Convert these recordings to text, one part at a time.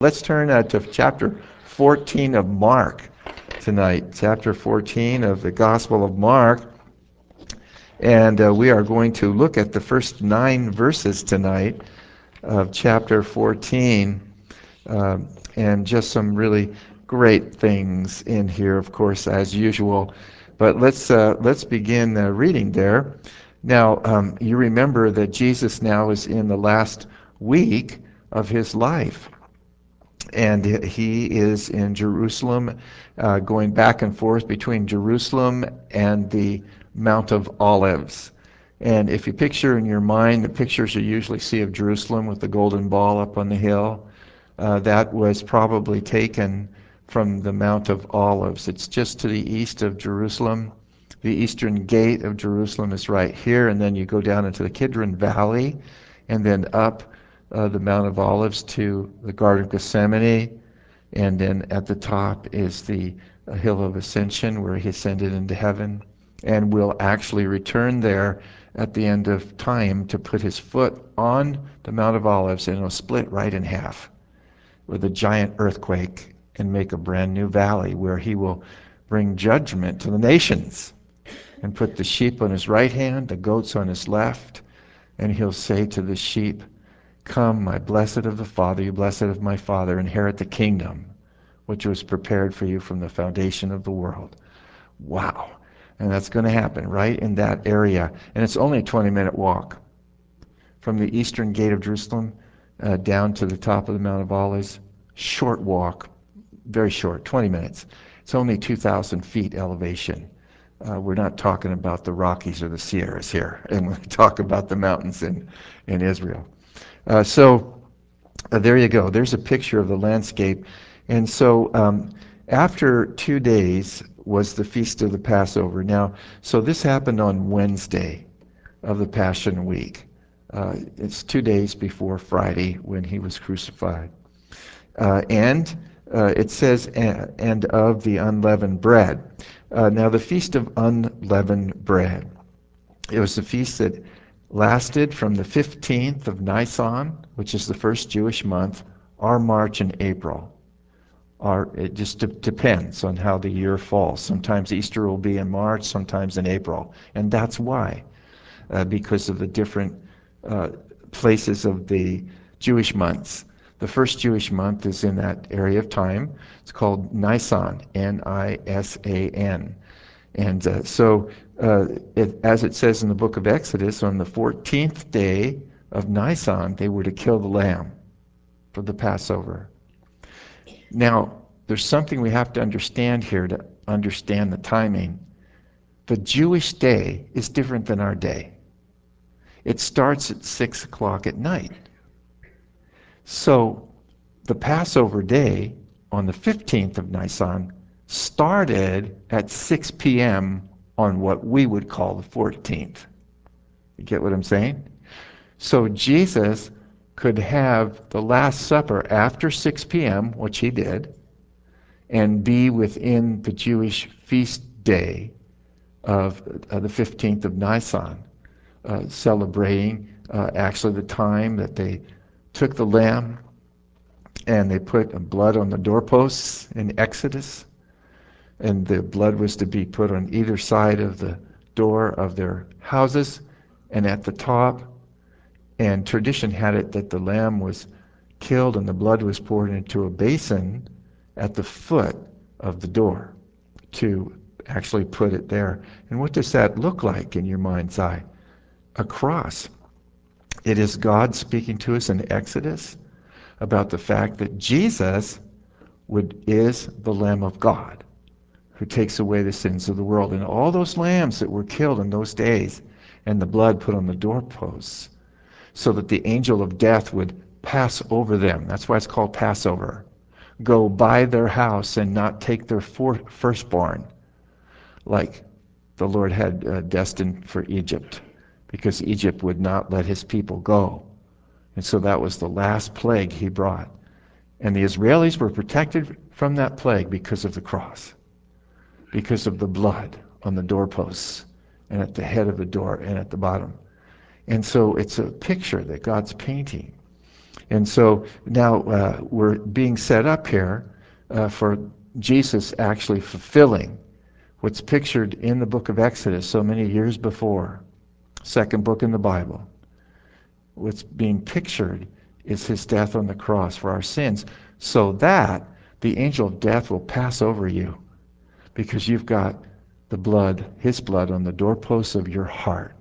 Let's turn to chapter 14 of Mark tonight. Chapter 14 of the Gospel of Mark. And we are going to look at the first 9 verses tonight of chapter 14. And just some really great things in here, of course, as usual. But let's begin reading there. Now, you remember that Jesus now is in the last week of his life. And he is in Jerusalem, going back and forth between Jerusalem and the Mount of Olives. And if you picture in your mind the pictures you usually see of Jerusalem with the golden ball up on the hill, that was probably taken from the Mount of Olives. It's just to the east of Jerusalem. The eastern gate of Jerusalem is right here, and then you go down into the Kidron Valley, and then up the Mount of Olives to the Garden of Gethsemane, and then at the top is the Hill of Ascension where he ascended into heaven, and will actually return there at the end of time to put his foot on the Mount of Olives, and it'll split right in half with a giant earthquake and make a brand new valley where he will bring judgment to the nations and put the sheep on his right hand, the goats on his left, and he'll say to the sheep, "Come, my blessed of the Father, you blessed of my Father, inherit the kingdom which was prepared for you from the foundation of the world." Wow. And that's going to happen right in that area. And it's only a 20-minute walk from the eastern gate of Jerusalem down to the top of the Mount of Olives. Short walk, very short, 20 minutes. It's only 2,000 feet elevation. We're not talking about the Rockies or the Sierras here, and we talk about the mountains in Israel. So there you go. There's a picture of the landscape. And so after 2 days was the Feast of the Passover. Now, so this happened on Wednesday of the Passion Week. It's 2 days before Friday when he was crucified. And it says, and of the unleavened bread. Now, the Feast of Unleavened Bread. It was a feast that lasted from the 15th of Nisan, which is the first Jewish month, or March and April. It just depends on how the year falls. Sometimes Easter will be in March, sometimes in April. And that's why, because of the different places of the Jewish months. The first Jewish month is in that area of time. It's called Nisan, Nisan. And as it says in the book of Exodus, on the 14th day of Nisan, they were to kill the lamb for the Passover. Now, there's something we have to understand here to understand the timing. The Jewish day is different than our day. It starts at 6 o'clock at night. So the Passover day on the 15th of Nisan started at 6 p.m. on what we would call the 14th. You get what I'm saying? So Jesus could have the Last Supper after 6 p.m., which he did, and be within the Jewish feast day of the 15th of Nisan, celebrating actually the time that they took the lamb and they put blood on the doorposts in Exodus, and the blood was to be put on either side of the door of their houses and at the top. And tradition had it that the lamb was killed and the blood was poured into a basin at the foot of the door to actually put it there. And what does that look like in your mind's eye? A cross. It is God speaking to us in Exodus about the fact that Jesus is the Lamb of God who takes away the sins of the world. And all those lambs that were killed in those days and the blood put on the doorposts so that the angel of death would pass over them. That's why it's called Passover. Go by their house and not take their firstborn, like the Lord had destined for Egypt, because Egypt would not let his people go. And so that was the last plague he brought. And the Israelis were protected from that plague because of the cross, because of the blood on the doorposts and at the head of the door and at the bottom. And so it's a picture that God's painting. And so now we're being set up here for Jesus actually fulfilling what's pictured in the book of Exodus so many years before, second book in the Bible. What's being pictured is his death on the cross for our sins, so that the angel of death will pass over you because you've got the blood, his blood, on the doorposts of your heart.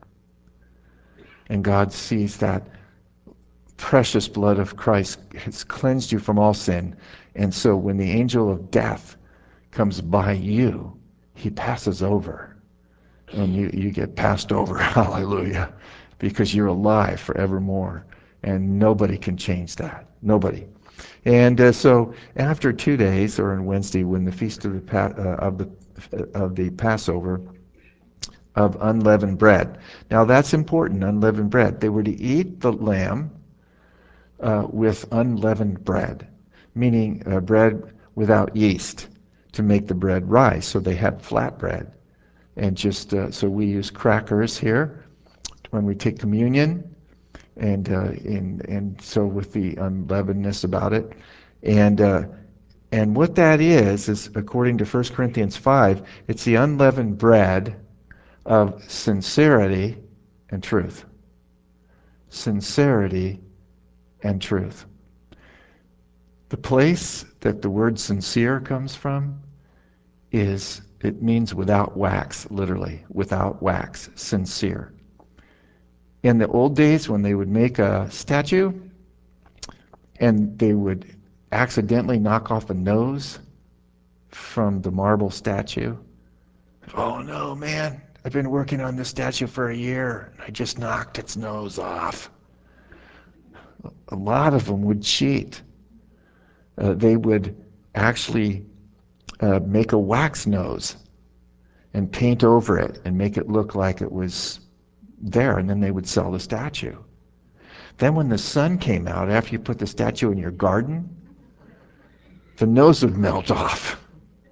And God sees that precious blood of Christ has cleansed you from all sin. And so when the angel of death comes by you, he passes over. And you get passed over, hallelujah, because you're alive forevermore. And nobody can change that. Nobody. And so after 2 days, or on Wednesday, when the feast of the Passover of unleavened bread. Now that's important, unleavened bread. They were to eat the lamb with unleavened bread, meaning bread without yeast to make the bread rise. So they had flat bread. And just so we use crackers here when we take communion, and so with the unleavenedness about it, and what that is according to 1 Corinthians 5, it's the unleavened bread of sincerity and truth. Sincerity and truth. The place that the word sincere comes from it means without wax, literally, without wax, sincere. In the old days when they would make a statue and they would accidentally knock off a nose from the marble statue, oh no, man, I've been working on this statue for a year and I just knocked its nose off. A lot of them would cheat. They would actually make a wax nose and paint over it and make it look like it was there, and then they would sell the statue. Then when the sun came out, after you put the statue in your garden, the nose would melt off.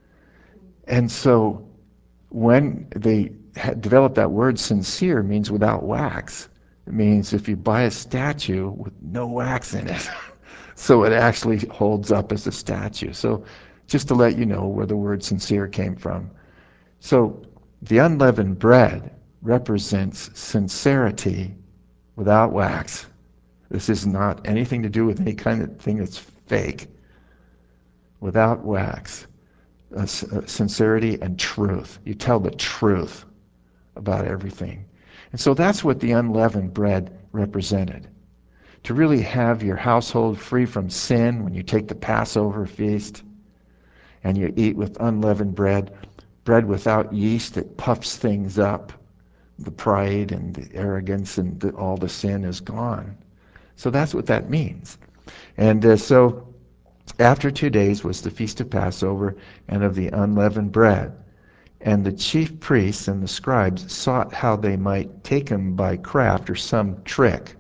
And so when they had developed that word, sincere means without wax. It means if you buy a statue with no wax in it, so it actually holds up as a statue. So just to let you know where the word sincere came from. So the unleavened bread represents sincerity without wax. This is not anything to do with any kind of thing that's fake. Without wax. Sincerity and truth. You tell the truth about everything. And so that's what the unleavened bread represented. To really have your household free from sin when you take the Passover feast and you eat with unleavened bread, bread without yeast that puffs things up, the pride and the arrogance and all the sin is gone. So that's what that means. And so after 2 days was the feast of Passover and of the unleavened bread. And the chief priests and the scribes sought how they might take him by craft or some trick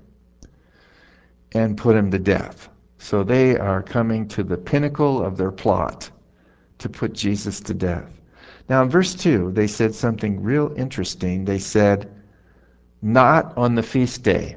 and put him to death. So they are coming to the pinnacle of their plot to put Jesus to death. Now in verse 2, they said something real interesting. They said, not on the feast day.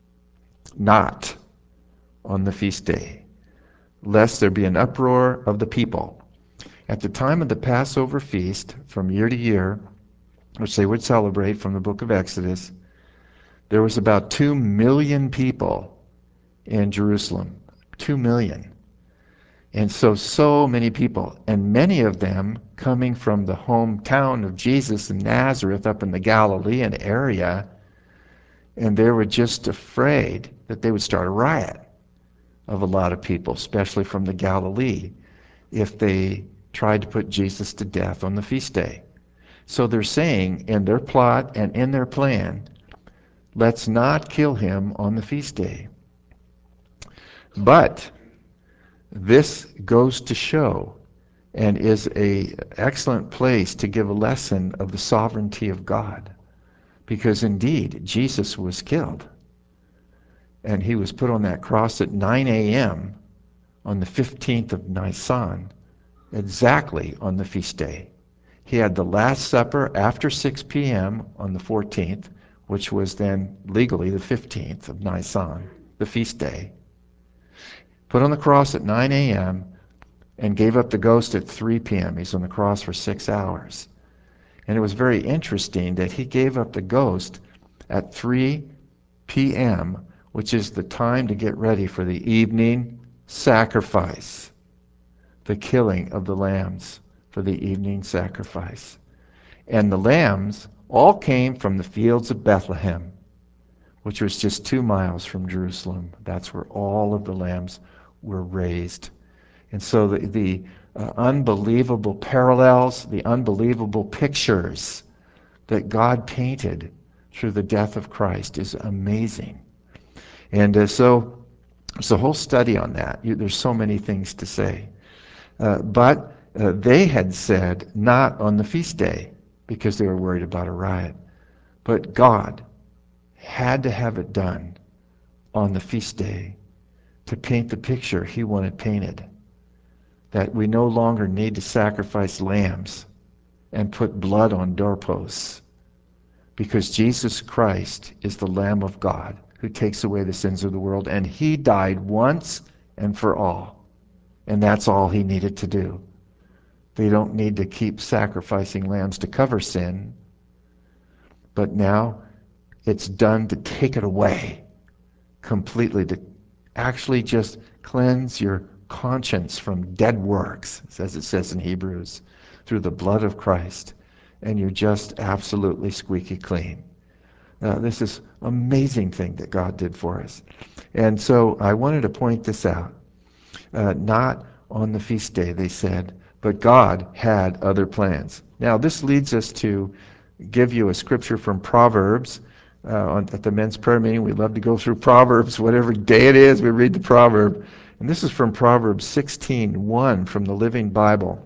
Not on the feast day, lest there be an uproar of the people. At the time of the Passover feast, from year to year, which they would celebrate from the book of Exodus, there was about 2 million people in Jerusalem. 2 million. And so many people, and many of them coming from the hometown of Jesus in Nazareth up in the Galilean area, and they were just afraid that they would start a riot of a lot of people, especially from the Galilee, if they tried to put Jesus to death on the feast day. So they're saying in their plot and in their plan, let's not kill him on the feast day. But this goes to show and is an excellent place to give a lesson of the sovereignty of God. Because indeed, Jesus was killed. And he was put on that cross at 9 a.m. on the 15th of Nisan, exactly on the feast day. He had the Last Supper after 6 p.m. on the 14th, which was then legally the 15th of Nisan, the feast day. put on the cross at 9 a.m., and gave up the ghost at 3 p.m. He's on the cross for 6 hours. And it was very interesting that he gave up the ghost at 3 p.m., which is the time to get ready for the evening sacrifice, the killing of the lambs for the evening sacrifice. And the lambs all came from the fields of Bethlehem, which was just 2 miles from Jerusalem. That's where all of the lambs were raised. And so the unbelievable parallels, the unbelievable pictures that God painted through the death of Christ is amazing. And so there's a whole study on that. There's so many things to say. But they had said not on the feast day because they were worried about a riot. But God had to have it done on the feast day to paint the picture he wanted painted. That we no longer need to sacrifice lambs and put blood on doorposts, because Jesus Christ is the Lamb of God who takes away the sins of the world, and he died once and for all. And that's all he needed to do. They don't need to keep sacrificing lambs to cover sin, but now it's done to take it away completely, to actually just cleanse your conscience from dead works, as it says in Hebrews, through the blood of Christ, and you're just absolutely squeaky clean. This is an amazing thing that God did for us. And so I wanted to point this out. Not on the feast day, they said, but God had other plans. Now, this leads us to give you a scripture from Proverbs. At the men's prayer meeting, we love to go through Proverbs. Whatever day it is, we read the proverb. And this is from Proverbs 16:1 from the Living Bible.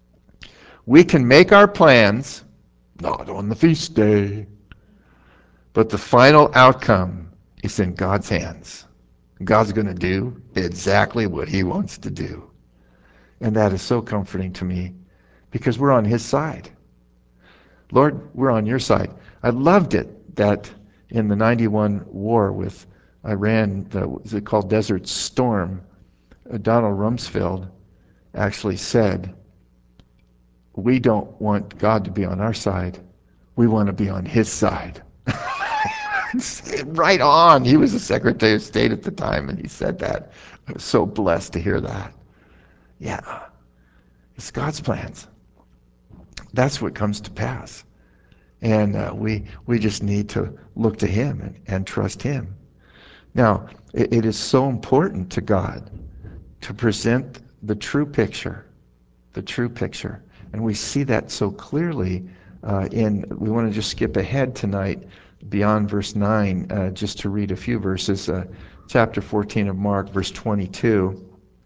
We can make our plans, not on the feast day, but the final outcome is in God's hands. God's going to do exactly what he wants to do. And that is so comforting to me because we're on his side. Lord, we're on your side. I loved it that in the 91 war with Iran, was it called Desert Storm, Donald Rumsfeld actually said, we don't want God to be on our side. We want to be on his side. Right on. He was the Secretary of State at the time, and he said that. I was so blessed to hear that. Yeah, it's God's plans. That's what comes to pass. And we just need to look to him and trust him. Now, it is so important to God to present the true picture, the true picture. And we see that so clearly we want to just skip ahead tonight beyond verse 9, just to read a few verses. Chapter 14 of Mark, verse 22.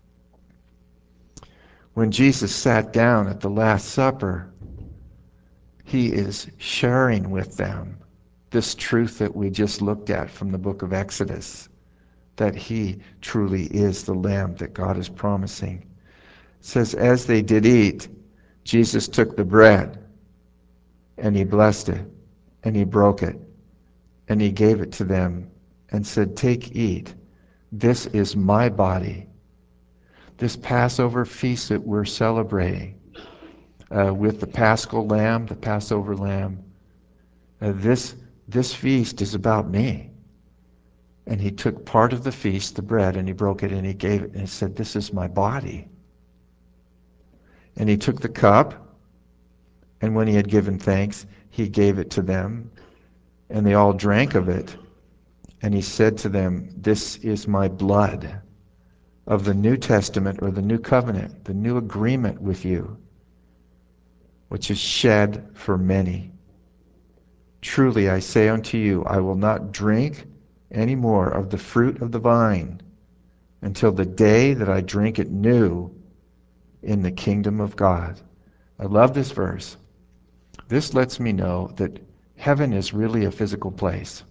When Jesus sat down at the Last Supper, he is sharing with them this truth that we just looked at from the book of Exodus, that he truly is the Lamb that God is promising. It says, as they did eat, Jesus took the bread, and he blessed it, and he broke it, and he gave it to them, and said, take, eat. This is my body. This Passover feast that we're celebrating with the Paschal Lamb, the Passover Lamb, this feast is about me. And he took part of the feast, the bread, and he broke it, and he gave it, and he said, this is my body. And he took the cup, and when he had given thanks, he gave it to them, and they all drank of it. And he said to them, this is my blood of the New Testament, or the New Covenant, the new agreement with you, which is shed for many. Truly I say unto you, I will not drink any more of the fruit of the vine until the day that I drink it new in the kingdom of God. I love this verse. This lets me know that heaven is really a physical place.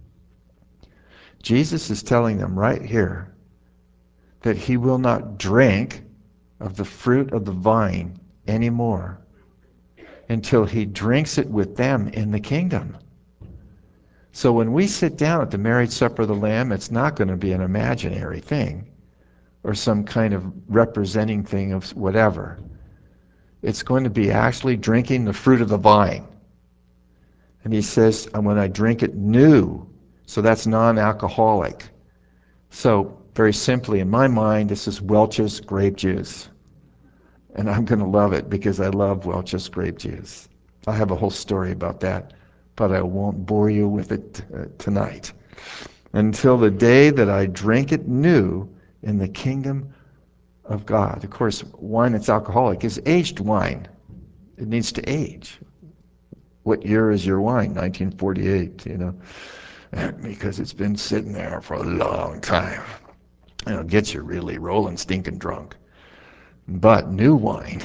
Jesus is telling them right here that he will not drink of the fruit of the vine anymore until he drinks it with them in the kingdom. So when we sit down at the marriage supper of the Lamb, it's not going to be an imaginary thing. or some kind of representing thing of whatever. It's going to be actually drinking the fruit of the vine. And he says, and when I drink it new, so that's non-alcoholic. So very simply, in my mind, this is Welch's grape juice. And I'm going to love it because I love Welch's grape juice. I have a whole story about that, but I won't bore you with it tonight. Until the day that I drink it new in the kingdom of God. Of course, wine that's alcoholic is aged wine. It needs to age. What year is your wine? 1948, because it's been sitting there for a long time. It'll get you really rolling, stinking drunk. But new wine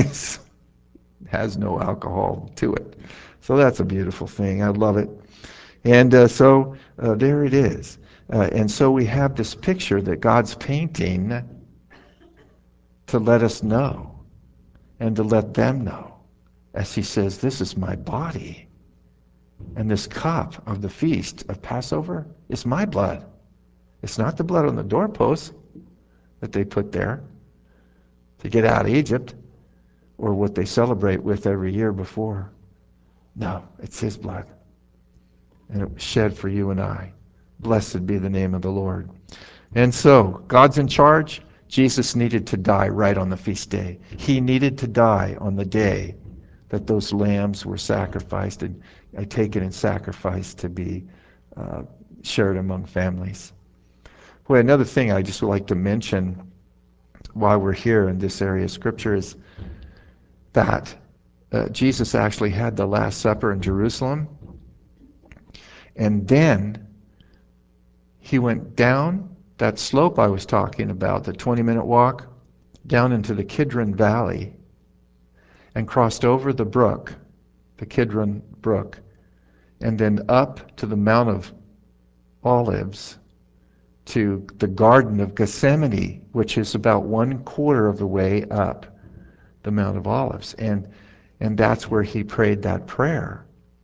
has no alcohol to it. So that's a beautiful thing. I love it. And so there it is. And so we have this picture that God's painting to let us know and to let them know. As he says, this is my body. And this cup of the feast of Passover is my blood. It's not the blood on the doorpost that they put there to get out of Egypt or what they celebrate with every year before. No, it's his blood. And it was shed for you and I. Blessed be the name of the Lord. And so, God's in charge. Jesus needed to die right on the feast day. He needed to die on the day that those lambs were sacrificed and taken and sacrificed to be shared among families. Well, another thing I just would like to mention while we're here in this area of Scripture is that Jesus actually had the Last Supper in Jerusalem, and then he went down that slope I was talking about, the 20-minute walk, down into the Kidron Valley, and crossed over the brook, the Kidron Brook, and then up to the Mount of Olives, to the Garden of Gethsemane, which is about 1/4 of the way up the Mount of Olives. And that's where he prayed that prayer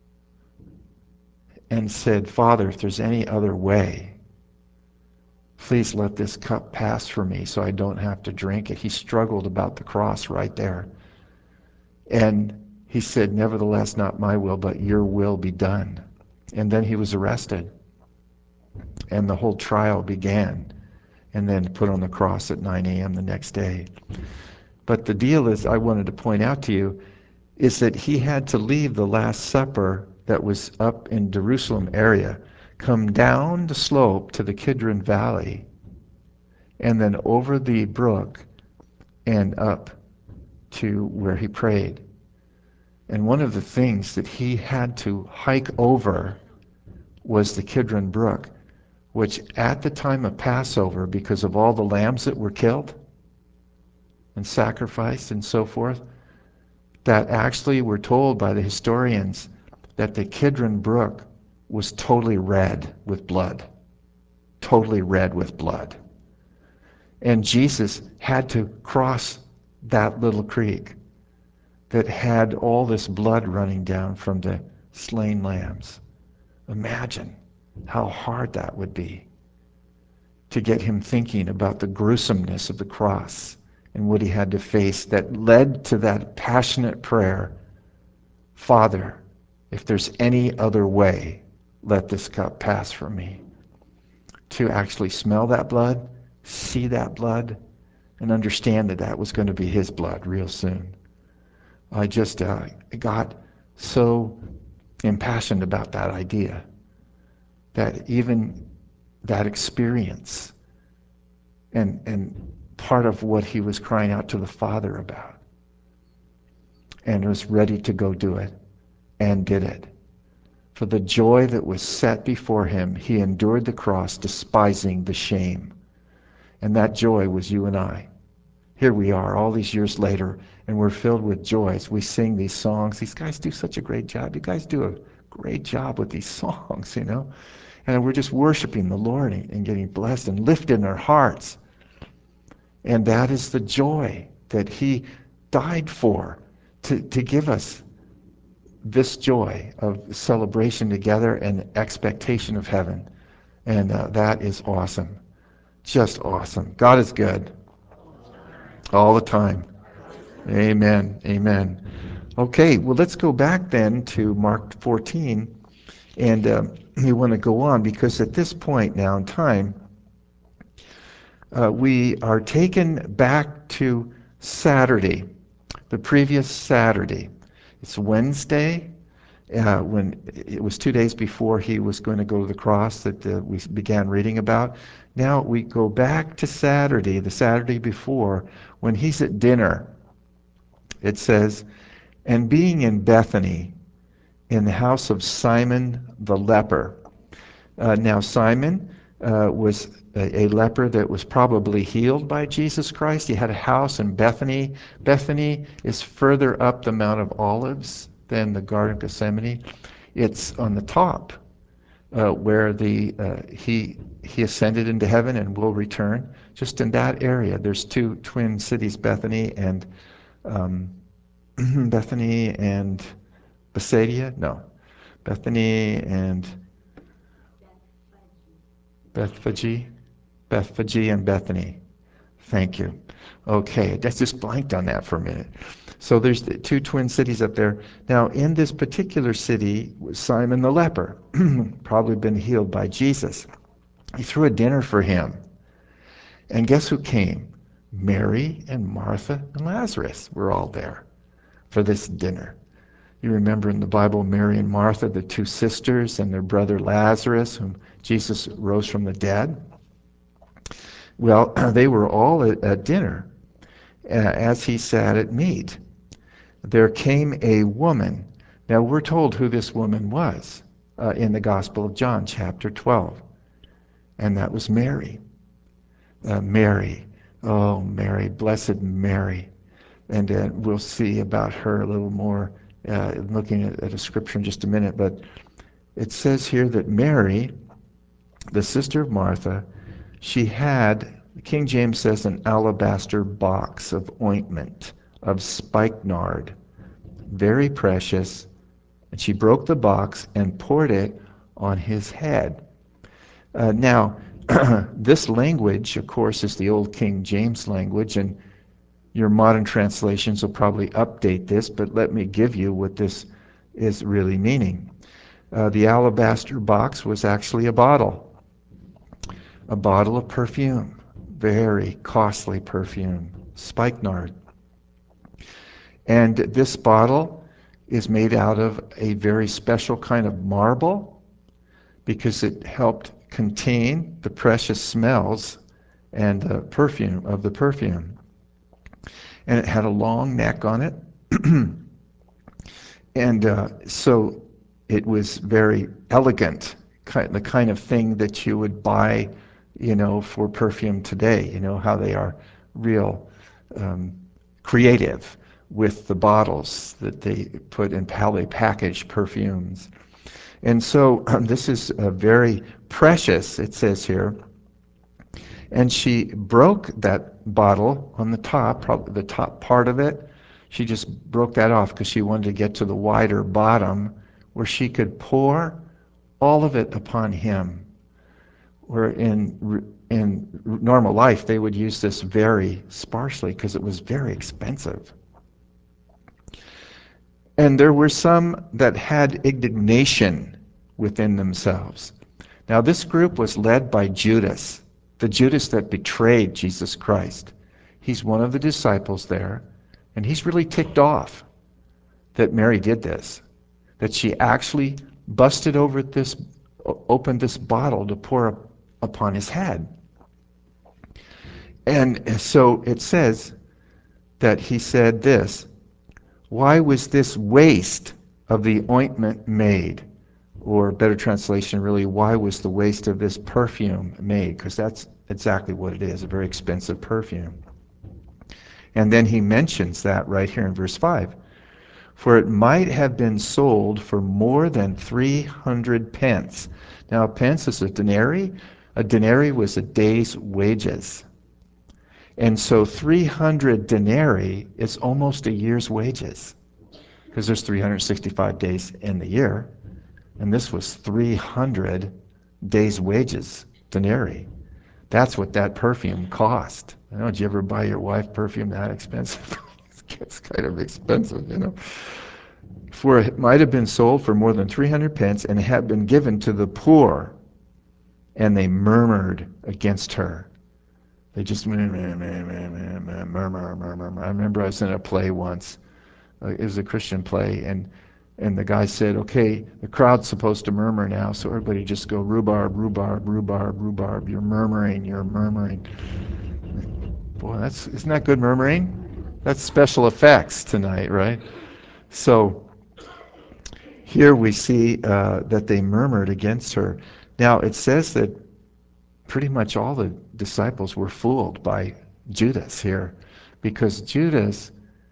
and said, Father, if there's any other way, please let this cup pass for me so I don't have to drink it. He struggled about the cross right there. And he said, nevertheless, not my will, but your will be done. And then he was arrested. And the whole trial began, and then put on the cross at 9 a.m. the next day. But the deal is, I wanted to point out to you, is that he had to leave the Last Supper that was up in Jerusalem area, come down the slope to the Kidron Valley, and then over the brook and up to where he prayed. And one of the things that he had to hike over was the Kidron Brook, which at the time of Passover, because of all the lambs that were killed and sacrificed and so forth, that actually we're told by the historians that the Kidron Brook was totally red with blood. Totally red with blood. And Jesus had to cross that little creek that had all this blood running down from the slain lambs. Imagine how hard that would be to get him thinking about the gruesomeness of the cross and what he had to face that led to that passionate prayer, Father, if there's any other way, let this cup pass from me. To actually smell that blood, see that blood, and understand that that was going to be his blood real soon. I just got so impassioned about that idea that even that experience and part of what he was crying out to the Father about, and was ready to go do it, and did it. For the joy that was set before him, he endured the cross, despising the shame. And that joy was you and I. Here we are all these years later, and we're filled with joy as we sing these songs. These guys do such a great job. You guys do a great job with these songs, And we're just worshiping the Lord and getting blessed and lifted in our hearts. And that is the joy that he died for, to give us this joy of celebration together and expectation of heaven. And that is awesome. Just awesome. God is good all the time. Amen. Amen. Okay, well, let's go back then to Mark 14, and we want to go on because at this point now in time, we are taken back to Saturday, the previous Saturday. It's Wednesday, when it was 2 days before he was going to go to the cross that we began reading about. Now we go back to Saturday, the Saturday before, when he's at dinner. It says, and being in Bethany, in the house of Simon the leper. Now Simon was a leper that was probably healed by Jesus Christ. He had a house in Bethany. Bethany is further up the Mount of Olives than the Garden of Gethsemane. It's on the top where he ascended into heaven and will return. Just in that area, there's two twin cities, Bethany and Bethany and Bethsaida. No, Bethany and Bethphage, Bethphage and Bethany. Thank you. Okay, I just blanked on that for a minute. So there's the two twin cities up there. Now, in this particular city was Simon the leper, probably been healed by Jesus. He threw a dinner for him. And guess who came? Mary and Martha and Lazarus were all there for this dinner. You remember in the Bible, Mary and Martha, the two sisters, and their brother Lazarus, whom Jesus rose from the dead. Well, they were all at dinner as he sat at meat. There came a woman. Now, we're told who this woman was in the Gospel of John, chapter 12. And that was Mary. Mary. Oh, Mary, blessed Mary. And we'll see about her a little more looking at a scripture in just a minute. But it says here that Mary, the sister of Martha, she had, King James says, an alabaster box of ointment of spikenard, very precious, and she broke the box and poured it on his head. Now, this language, of course, is the old King James language, and your modern translations will probably update this, but let me give you what this is really meaning. The alabaster box was actually a bottle of perfume, very costly perfume, spikenard. And this bottle is made out of a very special kind of marble because it helped contain the precious smells and perfume of the perfume. And it had a long neck on it. And so it was very elegant, the kind of thing that you would buy, for perfume today. You know how they are real creative with the bottles that they put in, how they package perfumes. And so this is very precious, it says here. And she broke that bottle on the top, probably the top part of it. She just broke that off because she wanted to get to the wider bottom where she could pour all of it upon him. Where in normal life they would use this very sparsely because it was very expensive. And there were some that had indignation within themselves. Now this group was led by Judas, the Judas that betrayed Jesus Christ. He's one of the disciples there, and he's really ticked off that Mary did this, that she actually opened this bottle to pour upon his head. And so it says that he said this, why was this waste of the ointment made? Or better translation, really, why was the waste of this perfume made? Because that's exactly what it is, a very expensive perfume. And then he mentions that right here in verse 5. For it might have been sold for more than 300 pence. Now, a pence is a denarii. A denarii was a day's wages. And so 300 denarii is almost a year's wages, because there's 365 days in the year. And this was 300 days' wages, denarii. That's what that perfume cost. I don't know, did you ever buy your wife perfume that expensive? It's kind of expensive, you know. For it might have been sold for more than 300 pence and had been given to the poor. And they murmured against her. They just murmur, murmur, murmur. I remember I was in a play once. It was a Christian play, and the guy said, "Okay, the crowd's supposed to murmur now, so everybody just go rhubarb, rhubarb, rhubarb, rhubarb. You're murmuring, you're murmuring." Boy, isn't that good murmuring? That's special effects tonight, right? So here we see that they murmured against her. Now it says that pretty much all the disciples were fooled by Judas here, because Judas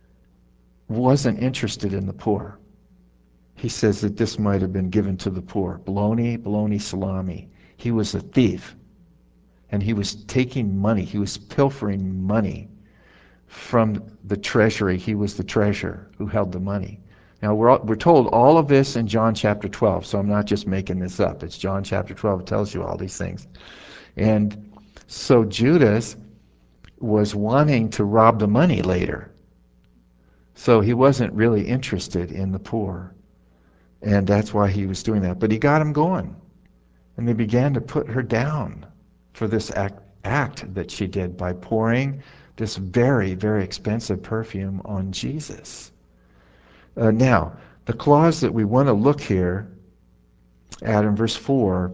wasn't interested in the poor. He says that this might have been given to the poor. Bologna, bologna, salami. He was a thief, and he was taking money. He was pilfering money from the treasury. He was the treasurer who held the money. Now, we're told all of this in John chapter 12, so I'm not just making this up. It's John chapter 12. It tells you all these things. And so Judas was wanting to rob the money later. So he wasn't really interested in the poor. And that's why he was doing that. But he got him going. And they began to put her down for this act that she did by pouring this very, very expensive perfume on Jesus. Now, the clause that we want to look here at in verse 4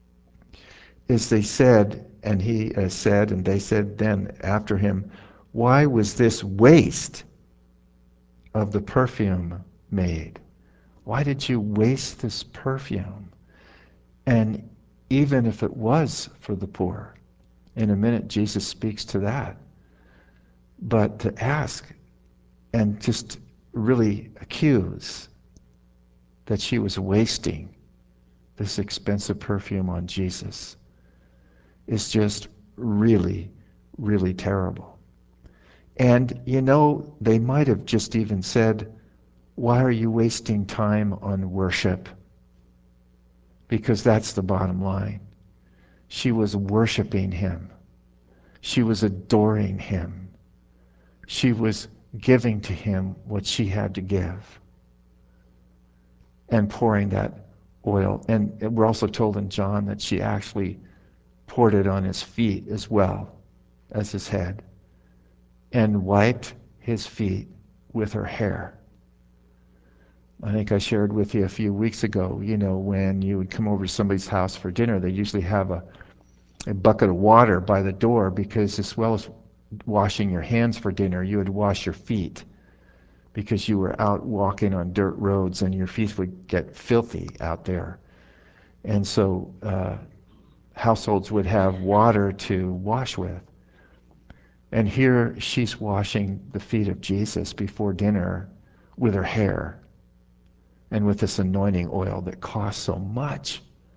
is they said, and he said, and they said then after him, "Why was this waste of the perfume made? Why did you waste this perfume?" And even if it was for the poor, in a minute Jesus speaks to that. But to ask and just really accuse that she was wasting this expensive perfume on Jesus is just really, really terrible. And you know, they might have just even said, "Why are you wasting time on worship?" Because that's the bottom line. She was worshiping him. She was adoring him. She was giving to him what she had to give and pouring that oil. And we're also told in John that she actually poured it on his feet as well as his head and wiped his feet with her hair. I think I shared with you a few weeks ago, you know, when you would come over to somebody's house for dinner, they usually have a bucket of water by the door, because as well as washing your hands for dinner, you would wash your feet, because you were out walking on dirt roads and your feet would get filthy out there. And so households would have water to wash with. And here she's washing the feet of Jesus before dinner with her hair and with this anointing oil that costs so much.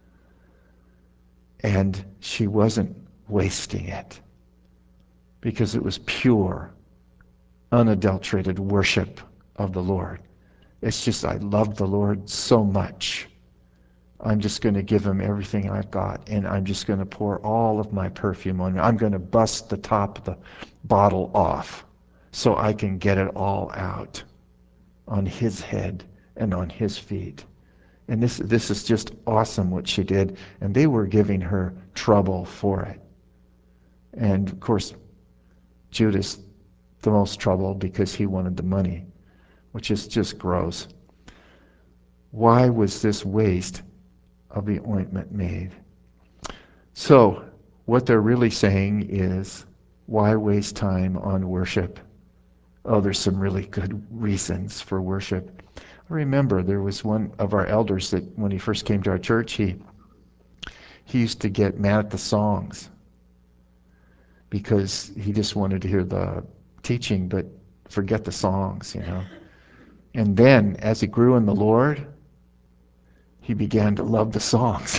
And she wasn't wasting it, because it was pure, unadulterated worship of the Lord. It's just, I love the Lord so much. I'm just going to give him everything I've got, and I'm just going to pour all of my perfume on him. I'm going to bust the top of the bottle off so I can get it all out on his head and on his feet. And this is just awesome what she did. And they were giving her trouble for it. And of course, Judas, the most trouble, because he wanted the money, which is just gross. Why was this waste of the ointment made? So, what they're really saying is, why waste time on worship? Oh, there's some really good reasons for worship. I remember there was one of our elders that when he first came to our church, he used to get mad at the songs because he just wanted to hear the teaching but forget the songs, you know. And then as he grew in the Lord, he began to love the songs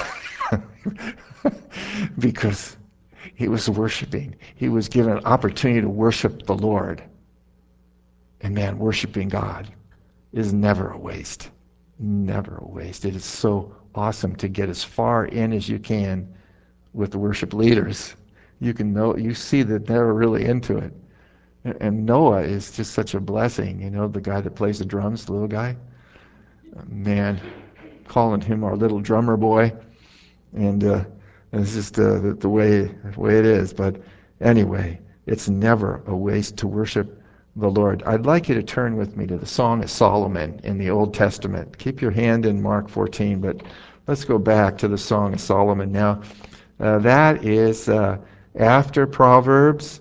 because he was worshiping. He was given an opportunity to worship the Lord. And man, worshiping God is never a waste. Never a waste. It is so awesome to get as far in as you can with the worship leaders You see that they're really into it. And Noah is just such a blessing, the guy that plays the drums, the little guy. Man, calling him our little drummer boy. And it's just the way it is. But anyway, it's never a waste to worship the Lord. I'd like you to turn with me to the Song of Solomon in the Old Testament. Keep your hand in Mark 14, but let's go back to the Song of Solomon now. That is after Proverbs.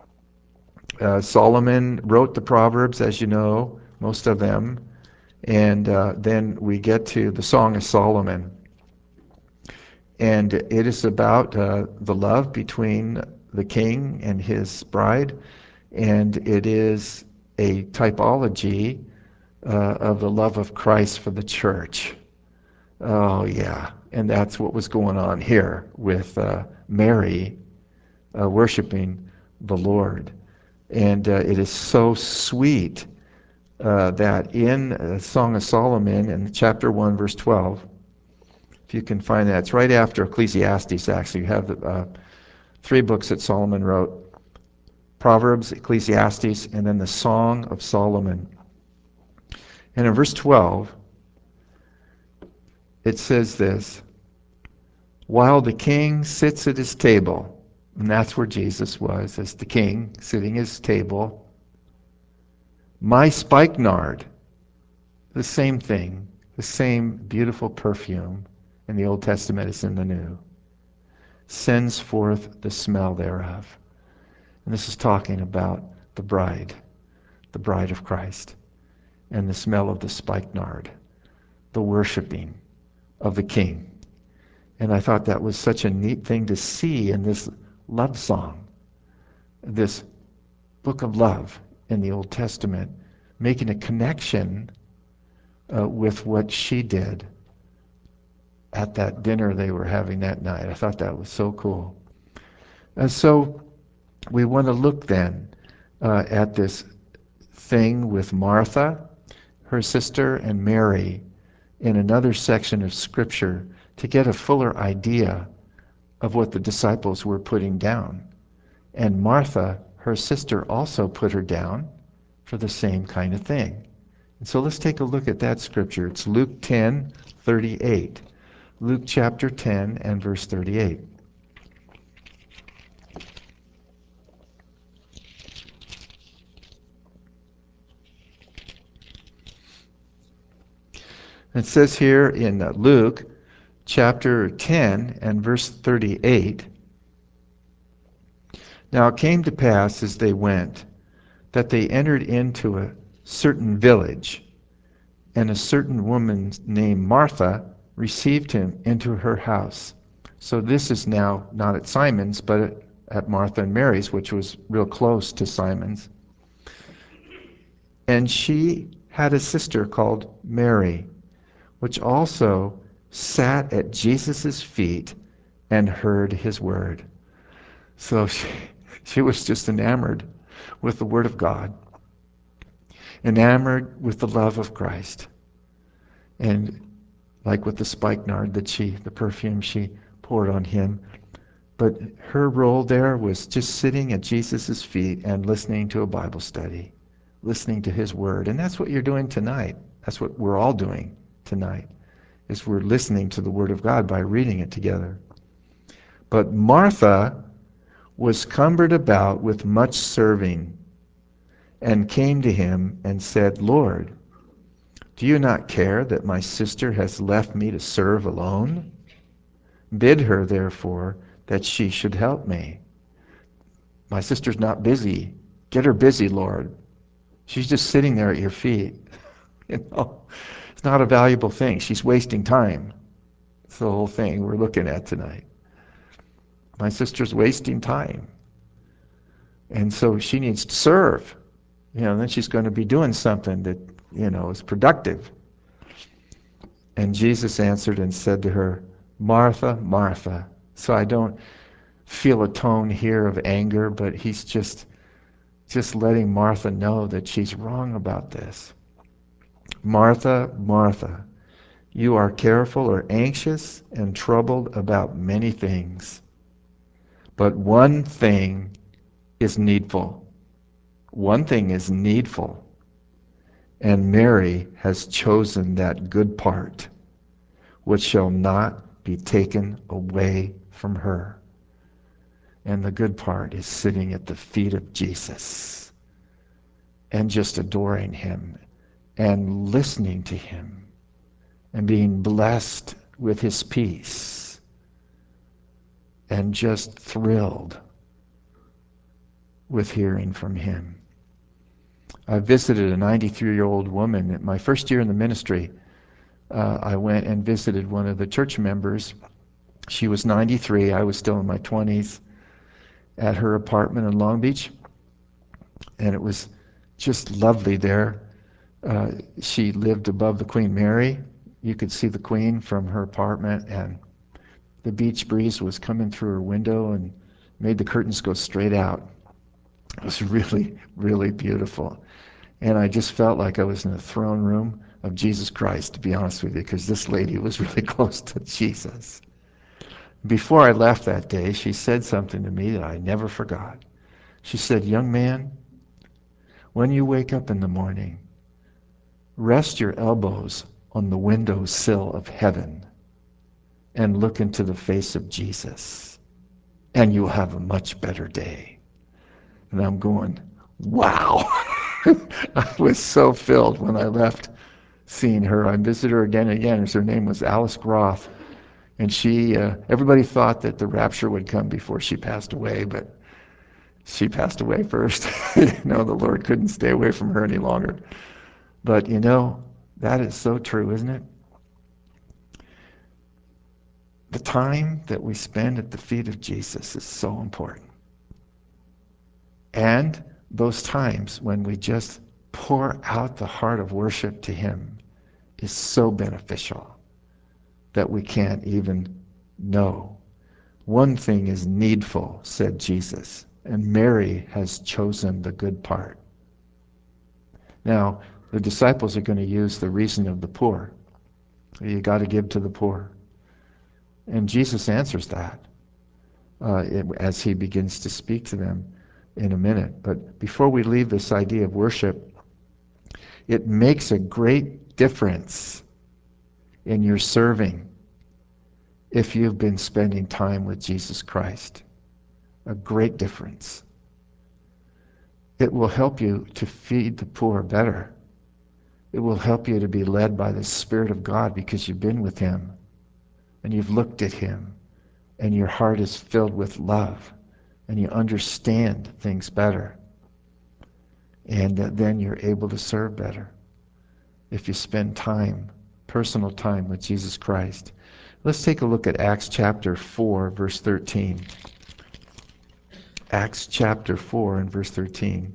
Solomon wrote the Proverbs, as you know, most of them. And then we get to the Song of Solomon. And it is about the love between the king and his bride. And it is a typology of the love of Christ for the church. Oh, yeah. And that's what was going on here with Mary worshiping the Lord. And it is so sweet that in Song of Solomon, in chapter 1, verse 12, if you can find that, it's right after Ecclesiastes, actually. You have three books that Solomon wrote: Proverbs, Ecclesiastes, and then the Song of Solomon. And in verse 12, it says this: while the king sits at his table, and that's where Jesus was, as the king sitting at his table, my spikenard, the same thing, the same beautiful perfume in the Old Testament as in the New, sends forth the smell thereof. And this is talking about the bride of Christ, and the smell of the spikenard, the worshiping of the King. And I thought that was such a neat thing to see in this love song, this book of love in the Old Testament, making a connection with what she did at that dinner they were having that night. I thought that was so cool. And so we want to look then at this thing with Martha, her sister, and Mary in another section of Scripture to get a fuller idea of what the disciples were putting down. And Martha, her sister, also put her down for the same kind of thing. And so let's take a look at that Scripture. It's Luke 10:38. Luke chapter 10 and verse 38. It says here in Luke chapter 10 and verse 38, now it came to pass as they went that they entered into a certain village, and a certain woman named Martha received him into her house. So this is now not at Simon's, but at Martha and Mary's, which was real close to Simon's. And she had a sister called Mary, which also sat at Jesus' feet and heard his word. So she was just enamored with the word of God, enamored with the love of Christ. And like with the spikenard the perfume she poured on him. But her role there was just sitting at Jesus' feet and listening to a Bible study, listening to his word. And that's what you're doing tonight. That's what we're all doing tonight, is we're listening to the word of God by reading it together. But Martha was cumbered about with much serving, and came to him and said, Lord, do you not care that my sister has left me to serve alone? Bid her, therefore, that she should help me. My sister's not busy. Get her busy, Lord. She's just sitting there at your feet. It's not a valuable thing. She's wasting time. It's the whole thing we're looking at tonight. My sister's wasting time. And so she needs to serve. Then she's going to be doing something that, is productive. And Jesus answered and said to her, Martha, Martha. So I don't feel a tone here of anger, but he's just letting Martha know that she's wrong about this. Martha, Martha, you are careful or anxious and troubled about many things. But one thing is needful. One thing is needful. And Mary has chosen that good part, which shall not be taken away from her. And the good part is sitting at the feet of Jesus and just adoring him and listening to him and being blessed with his peace and just thrilled with hearing from him. I visited a 93-year-old woman. In my first year in the ministry, I went and visited one of the church members. She was 93. I was still in my 20s, at her apartment in Long Beach. And it was just lovely there. She lived above the Queen Mary. You could see the Queen from her apartment, and the beach breeze was coming through her window and made the curtains go straight out. It was really, really beautiful. And I just felt like I was in the throne room of Jesus Christ, to be honest with you, because this lady was really close to Jesus. Before I left that day, she said something to me that I never forgot. She said, "Young man, when you wake up in the morning, rest your elbows on the window sill of heaven and look into the face of Jesus, and you'll have a much better day." And I'm going, wow. I was so filled when I left seeing her. I visited her again and again. Her name was Alice Groth. And she, everybody thought that the rapture would come before she passed away, but she passed away first. The Lord couldn't stay away from her any longer. But that is so true, isn't it? The time that we spend at the feet of Jesus is so important. And those times when we just pour out the heart of worship to him is so beneficial that we can't even know. One thing is needful, said Jesus, and Mary has chosen the good part. Now, the disciples are going to use the reason of the poor. You got to give to the poor. And Jesus answers that as he begins to speak to them in a minute. But before we leave this idea of worship, it makes a great difference in your serving if you've been spending time with Jesus Christ. A great difference. It will help you to feed the poor better. It will help you to be led by the Spirit of God because you've been with him and you've looked at him and your heart is filled with love and you understand things better. And then you're able to serve better if you spend time, personal time with Jesus Christ. Let's take a look at Acts chapter 4, verse 13. Acts chapter 4 and verse 13.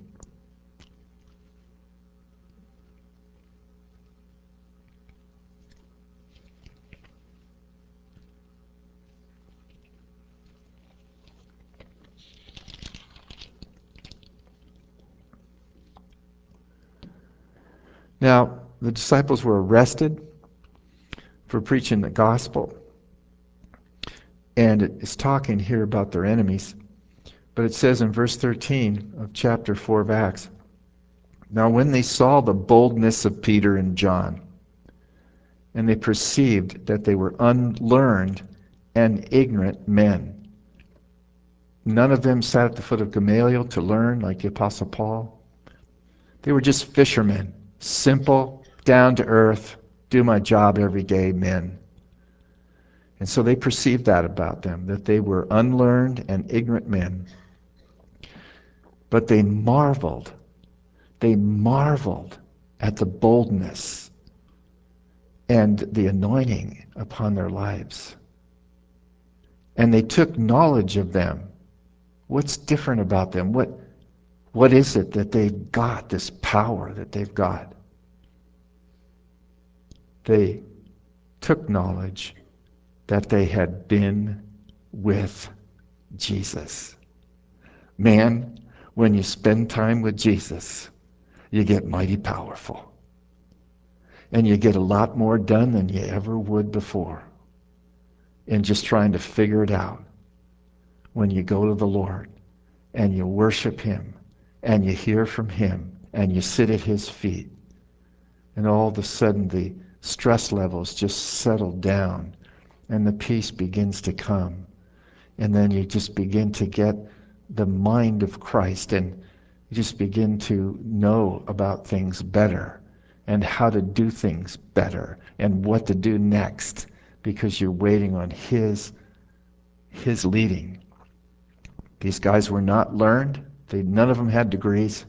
Now, the disciples were arrested for preaching the gospel. And it's talking here about their enemies. But it says in verse 13 of chapter 4 of Acts, "Now when they saw the boldness of Peter and John, and they perceived that they were unlearned and ignorant men." None of them sat at the foot of Gamaliel to learn like the Apostle Paul. They were just fishermen, simple, down to earth, do my job every day men. And so they perceived that about them, that they were unlearned and ignorant men. But they marveled at the boldness and the anointing upon their lives. And they took knowledge of them. What's different about them? What is it that they've got, this power that they've got? They took knowledge that they had been with Jesus. Man, when you spend time with Jesus, you get mighty powerful. And you get a lot more done than you ever would before in just trying to figure it out. when you go to the Lord and you worship Him and you hear from Him and you sit at His feet. And all of a sudden the stress levels just settle down and the peace begins to come. And then you just begin to get the mind of Christ, and you just begin to know about things better and how to do things better and what to do next, because you're waiting on His leading. These guys were not learned. None of them had degrees.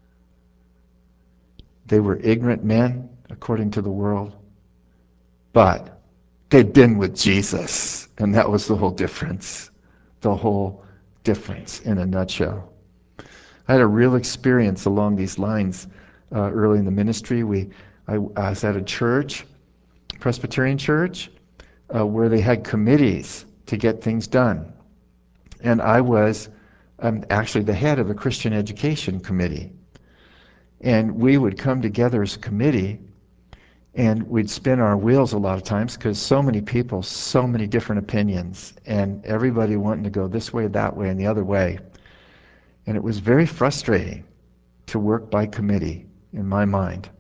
They were ignorant men, according to the world. But they'd been with Jesus, and that was the whole difference. The whole difference in a nutshell. I had a real experience along these lines early in the ministry. I was at a church, Presbyterian church, where they had committees to get things done. And I was actually the head of a Christian education committee. And we would come together as a committee, and we'd spin our wheels a lot of times because so many people, so many different opinions, and everybody wanting to go this way, that way, and the other way. And it was very frustrating to work by committee in my mind.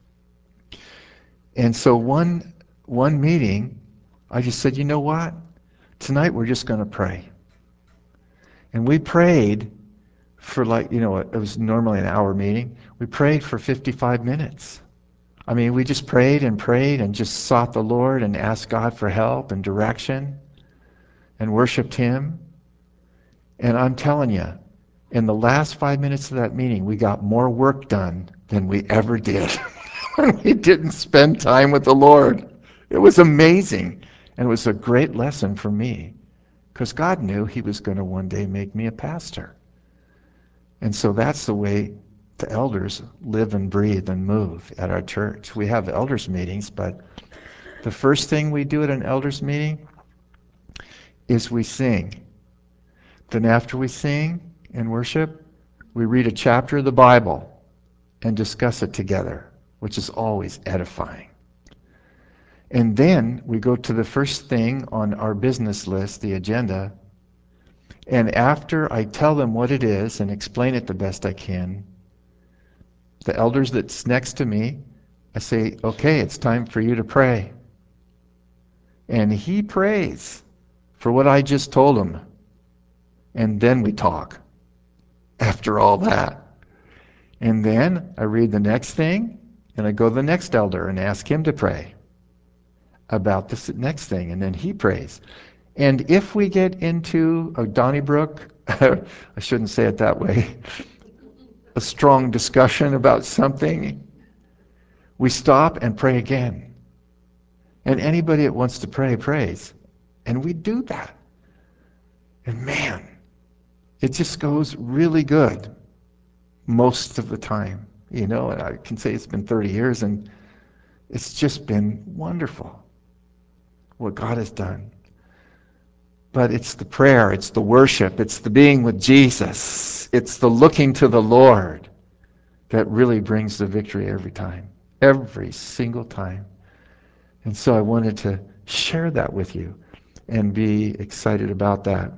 And so one meeting, I just said, you know what? Tonight we're just going to pray. And we prayed for it was normally an hour meeting. We prayed for 55 minutes. I mean, we just prayed and just sought the Lord and asked God for help and direction and worshiped Him. And I'm telling you, in the last 5 minutes of that meeting, we got more work done than we ever did when we didn't spend time with the Lord. It was amazing. And it was a great lesson for me, because God knew He was going to one day make me a pastor. And so that's the way the elders live and breathe and move at our church. We have elders meetings, but the first thing we do at an elders meeting is we sing. Then after we sing and worship, we read a chapter of the Bible and discuss it together, which is always edifying. And then we go to the first thing on our business list, the agenda, and after I tell them what it is and explain it the best I can, the elders that's next to me, I say, okay, it's time for you to pray. And he prays for what I just told him. And then we talk after all that. And then I read the next thing, and I go to the next elder and ask him to pray about this next thing, and then he prays. And if we get into a Donnybrook, I shouldn't say it that way, a strong discussion about something, we stop and pray again. And anybody that wants to pray, prays. And we do that. And man, it just goes really good most of the time. And I can say it's been 30 years, and it's just been wonderful what God has done. But it's the prayer, it's the worship, it's the being with Jesus, it's the looking to the Lord that really brings the victory every time, every single time. And so I wanted to share that with you and be excited about that.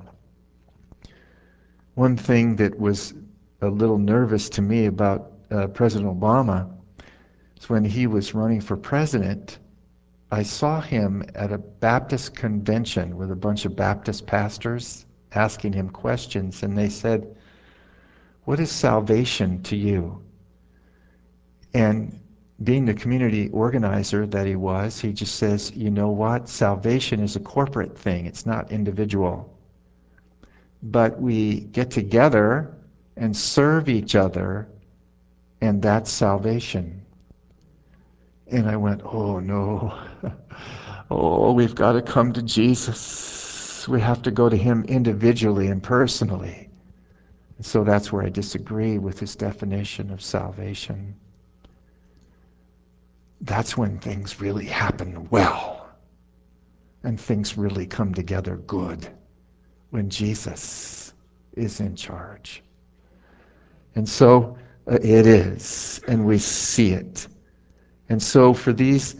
One thing that was a little nervous to me about President Obama is when he was running for president, I saw him at a Baptist convention with a bunch of Baptist pastors asking him questions, and they said, "What is salvation to you?" And being the community organizer that he was, he just says, you know what? Salvation is a corporate thing. It's not individual. But we get together and serve each other, and that's salvation. And I went, oh no. Oh, we've got to come to Jesus. We have to go to him individually and personally. And so that's where I disagree with his definition of salvation. That's when things really happen well. And things really come together good. When Jesus is in charge. And so it is. And we see it. And so for these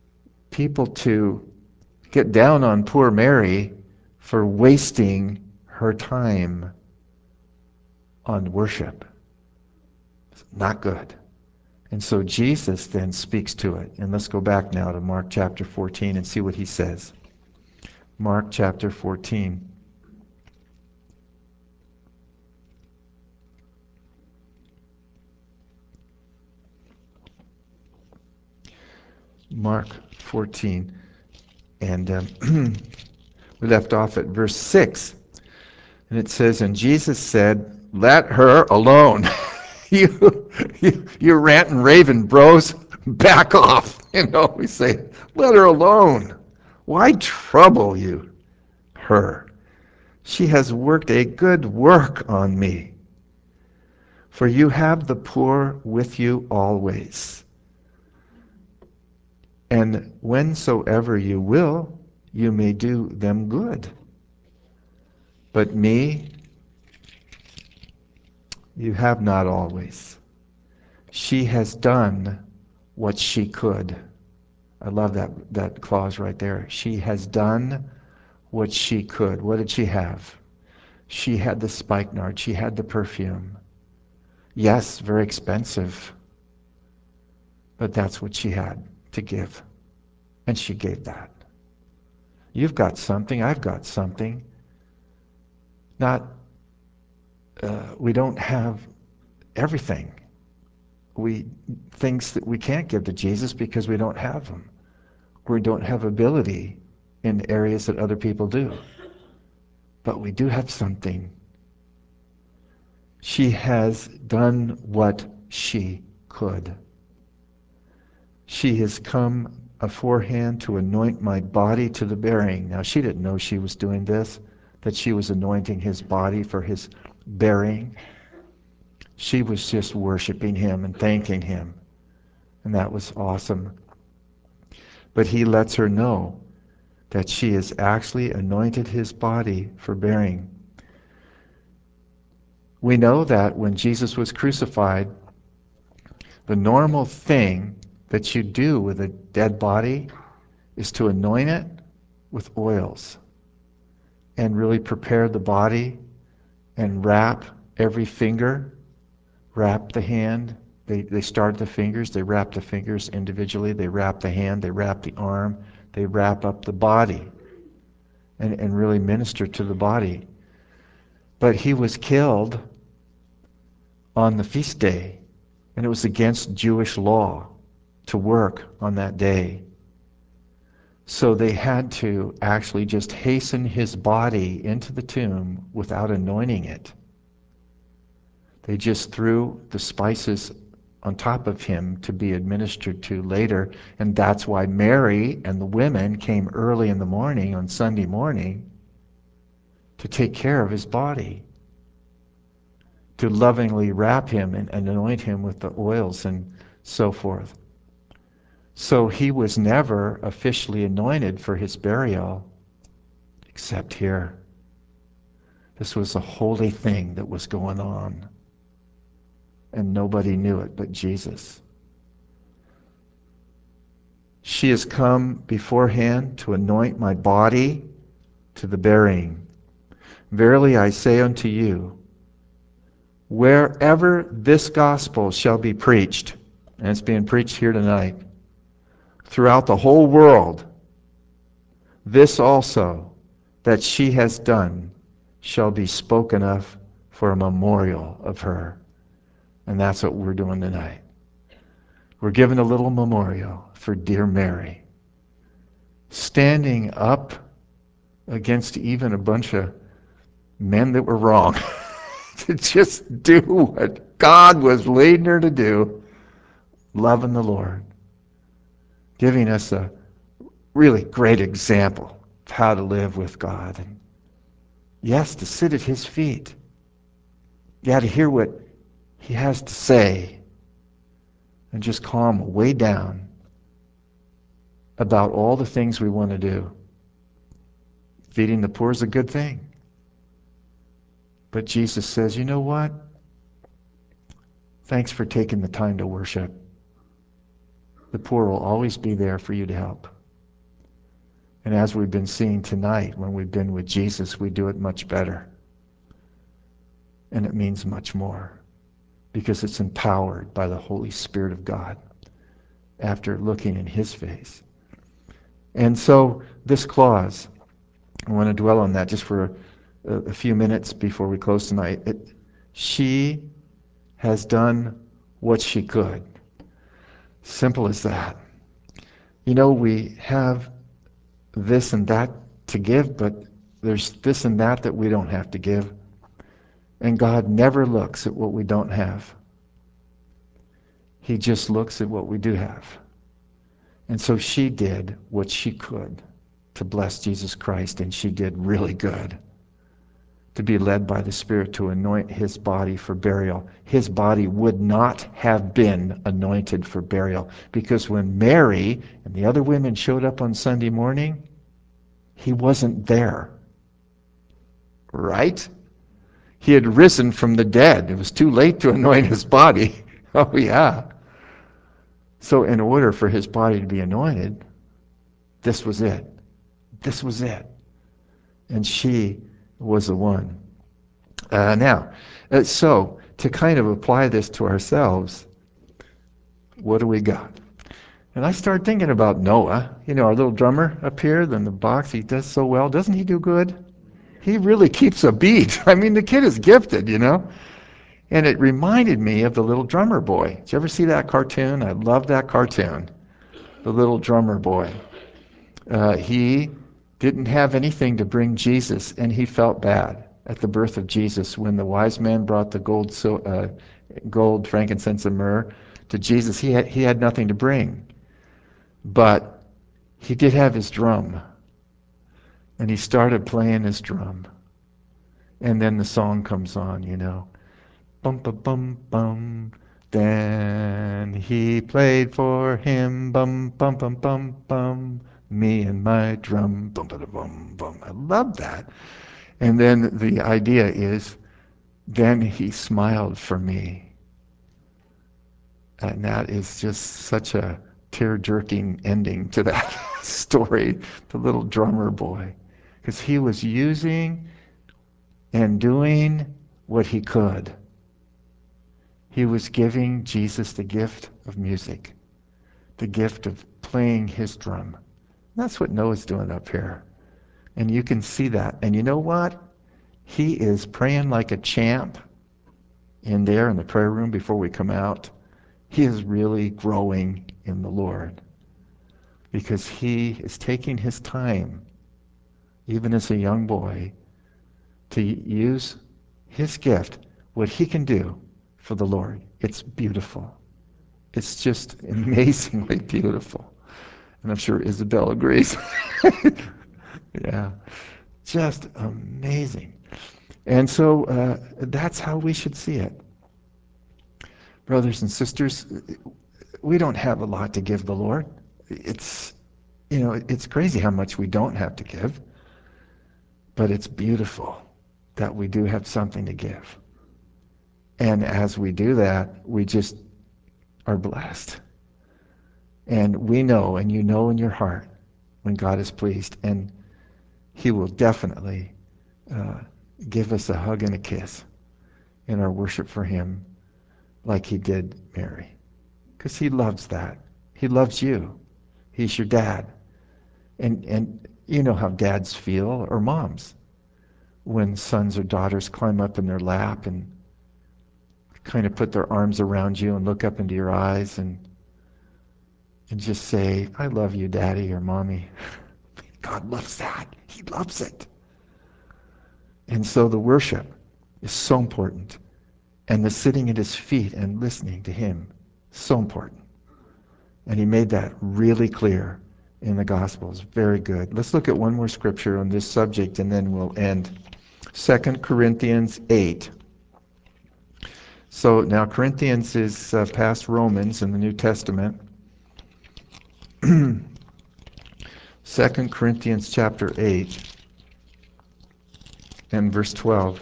people to get down on poor Mary for wasting her time on worship. It's not good. And so Jesus then speaks to it. And let's go back now to Mark chapter 14 and see what he says. Mark chapter 14. Mark 14. And we left off at verse 6. And it says, and Jesus said, let her alone. you rant and raving bros, back off. We say, let her alone. Why trouble you her? She has worked a good work on me. For you have the poor with you always. And whensoever you will, you may do them good. But me, you have not always. She has done what she could. I love that clause right there. She has done what she could. What did she have? She had the spikenard. She had the perfume. Yes, very expensive. But that's what she had to give. And she gave that. You've got something. I've got something. We don't have everything. Things that we can't give to Jesus because we don't have them. We don't have ability in areas that other people do. But we do have something. She has done what she could. She has come aforehand to anoint my body to the burying. Now, she didn't know she was doing this, that she was anointing his body for his burying. She was just worshiping him and thanking him. And that was awesome. But he lets her know that she has actually anointed his body for burying. We know that when Jesus was crucified, the normal thing that you do with a dead body is to anoint it with oils and really prepare the body and wrap every finger, wrap the hand. They start the fingers, they wrap the fingers individually, they wrap the hand, they wrap the arm, they wrap up the body and really minister to the body. But he was killed on the feast day, and it was against Jewish law to work on that day. So they had to actually just hasten his body into the tomb without anointing it. They just threw the spices on top of him to be administered to later, and that's why Mary and the women came early in the morning on Sunday morning to take care of his body, to lovingly wrap him and anoint him with the oils and so forth. So he was never officially anointed for his burial, except here. This was a holy thing that was going on, and nobody knew it but Jesus. She has come beforehand to anoint my body to the burying. Verily I say unto you, wherever this gospel shall be preached, and it's being preached here tonight, throughout the whole world, this also that she has done shall be spoken of for a memorial of her. And that's what we're doing tonight. We're giving a little memorial for dear Mary, standing up against even a bunch of men that were wrong to just do what God was leading her to do, loving the Lord, giving us a really great example of how to live with God. And yes, to sit at his feet. Yeah, to hear what he has to say and just calm way down about all the things we want to do. Feeding the poor is a good thing. But Jesus says, you know what? Thanks for taking the time to worship. The poor will always be there for you to help. And as we've been seeing tonight, when we've been with Jesus, we do it much better. And it means much more because it's empowered by the Holy Spirit of God after looking in his face. And so this clause, I want to dwell on that just for a few minutes before we close tonight. She has done what she could. Simple as that. You know, we have this and that to give, but there's this and that we don't have to give. And God never looks at what we don't have. He just looks at what we do have. And so she did what she could to bless Jesus Christ, and she did really good. To be led by the Spirit to anoint his body for burial. His body would not have been anointed for burial, because when Mary and the other women showed up on Sunday morning, he wasn't there. Right? He had risen from the dead. It was too late to anoint his body. Oh, yeah. So in order for his body to be anointed, this was it. This was it. And she was the one. So to kind of apply this to ourselves, what do we got? And I started thinking about Noah, our little drummer up here in the box. He does so well. Doesn't he do good? He really keeps a beat. I mean, the kid is gifted, And it reminded me of the little drummer boy. Did you ever see that cartoon? I love that cartoon. The little drummer boy. He didn't have anything to bring Jesus, and he felt bad at the birth of Jesus when the wise man brought the gold, frankincense, and myrrh to Jesus. He had nothing to bring, but he did have his drum, and he started playing his drum, and then the song comes on, bum bum bum bum. Then he played for him, bum bum bum bum bum. Me and my drum, bum bum bum bum. I love that. And then the idea is, then he smiled for me. And that is just such a tear-jerking ending to that story, the little drummer boy. Because he was using and doing what he could. He was giving Jesus the gift of music, the gift of playing his drum. That's what Noah's doing up here. And you can see that. And you know what? He is praying like a champ in there in the prayer room before we come out. He is really growing in the Lord because he is taking his time, even as a young boy, to use his gift, what he can do for the Lord. It's beautiful. It's just amazingly beautiful. And I'm sure Isabel agrees. Yeah, just amazing. And so that's how we should see it. Brothers and sisters, we don't have a lot to give the Lord. It's, it's crazy how much we don't have to give, but it's beautiful that we do have something to give. And as we do that, we just are blessed. And we know, and you know in your heart, when God is pleased, and he will definitely give us a hug and a kiss in our worship for him like he did Mary. Because he loves that. He loves you. He's your dad. And you know how dads feel, or moms, when sons or daughters climb up in their lap and kind of put their arms around you and look up into your eyes and just say, I love you, Daddy or Mommy. God loves that. He loves it. And so the worship is so important. And the sitting at his feet and listening to him, so important. And he made that really clear in the Gospels. Very good. Let's look at one more scripture on this subject and then we'll end. 2 Corinthians 8. So now Corinthians is past Romans in the New Testament. 2 Corinthians chapter 8 and verse 12.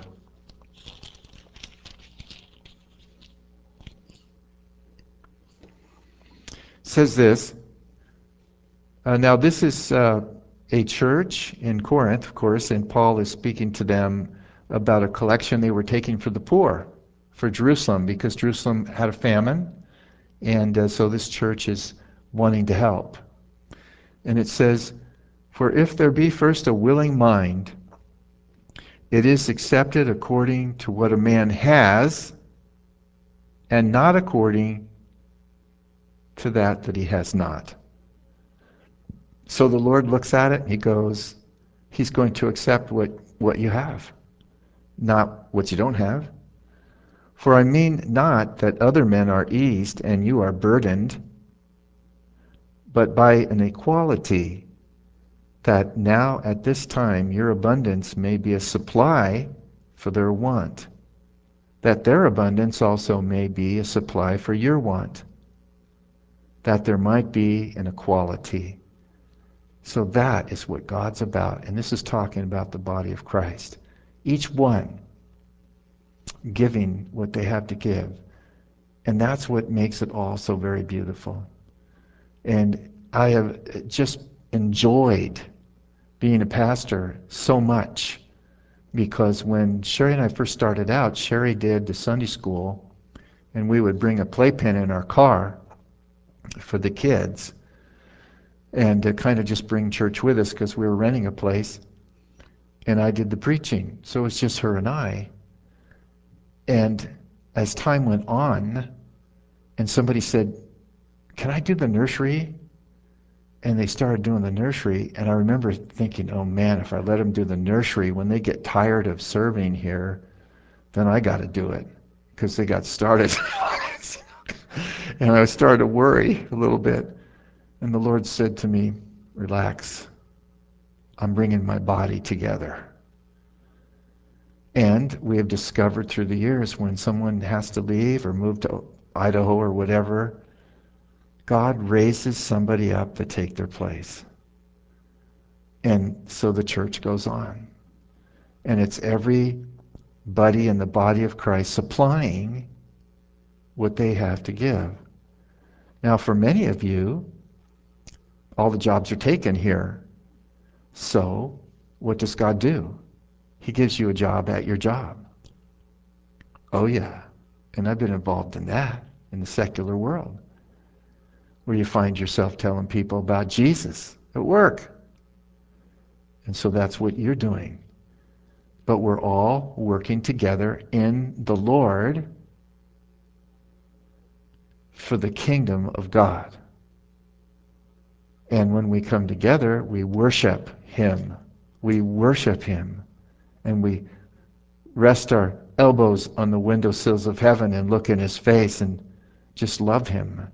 Says this. Now this is a church in Corinth, of course, and Paul is speaking to them about a collection they were taking for the poor, for Jerusalem, because Jerusalem had a famine, and so this church is wanting to help. And it says, "For if there be first a willing mind, it is accepted according to what a man has, and not according to that he has not." So the Lord looks at it and he goes, he's going to accept what you have, not what you don't have. "For I mean not that other men are eased and you are burdened, but by an equality, that now at this time your abundance may be a supply for their want, that their abundance also may be a supply for your want, that there might be an equality." So that is what God's about. And this is talking about the body of Christ. Each one giving what they have to give. And that's what makes it all so very beautiful. And I have just enjoyed being a pastor so much, because when Sherry and I first started out, Sherry did the Sunday school, and we would bring a playpen in our car for the kids, and to kind of just bring church with us because we were renting a place, and I did the preaching. So it was just her and I. And as time went on, and somebody said, "Can I do the nursery?" And they started doing the nursery, and I remember thinking, oh man, if I let them do the nursery, when they get tired of serving here, then I got to do it, because they got started. And I started to worry a little bit. And the Lord said to me, "Relax. I'm bringing my body together." And we have discovered through the years, when someone has to leave or move to Idaho or whatever, God raises somebody up to take their place. And so the church goes on. And it's everybody in the body of Christ supplying what they have to give. Now, for many of you, all the jobs are taken here. So, what does God do? He gives you a job at your job. Oh yeah. And I've been involved in that, in the secular world, where you find yourself telling people about Jesus at work. And so that's what you're doing. But we're all working together in the Lord for the kingdom of God. And when we come together, we worship Him. We worship Him. And we rest our elbows on the windowsills of heaven and look in His face and just love Him.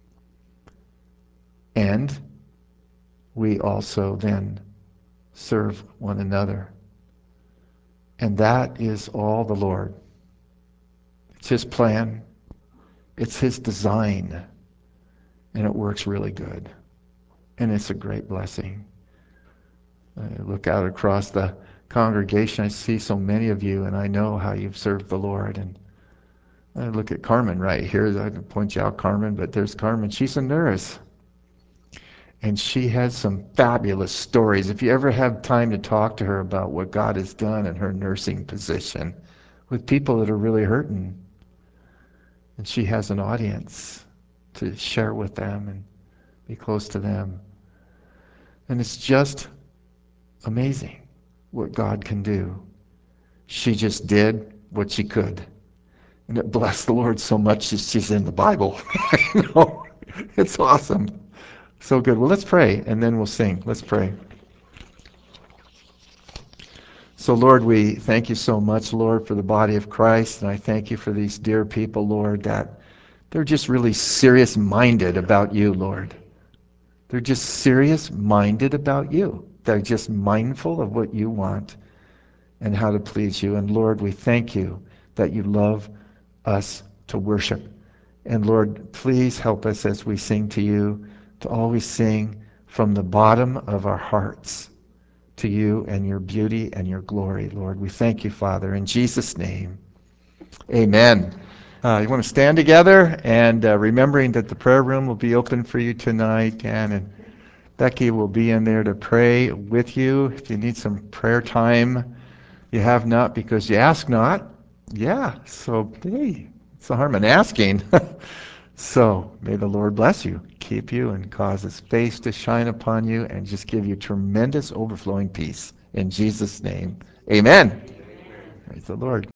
And we also then serve one another. And that is all the Lord. It's His plan. It's His design. And it works really good. And it's a great blessing. I look out across the congregation, I see so many of you, and I know how you've served the Lord. And I look at Carmen right here. I can point you out, Carmen, but there's Carmen. She's a nurse. And she has some fabulous stories. If you ever have time to talk to her about what God has done in her nursing position with people that are really hurting, and she has an audience to share with them and be close to them. And it's just amazing what God can do. She just did what she could. And it blessed the Lord so much that she's in the Bible. You know, it's awesome. So good. Well, let's pray, and then we'll sing. Let's pray. So, Lord, we thank you so much, Lord, for the body of Christ, and I thank you for these dear people, Lord, that they're just really serious-minded about you, Lord. They're just serious-minded about you. They're just mindful of what you want and how to please you. And, Lord, we thank you that you love us to worship. And, Lord, please help us as we sing to you to always sing from the bottom of our hearts to you and your beauty and your glory, Lord. We thank you, Father, in Jesus' name. Amen. You want to stand together, and remembering that the prayer room will be open for you tonight, and Becky will be in there to pray with you if you need some prayer time. You have not because you ask not. Yeah, so hey, it's the harm in asking. So may the Lord bless you, keep you, and cause his face to shine upon you and just give you tremendous overflowing peace. In Jesus' name, amen. Praise the Lord.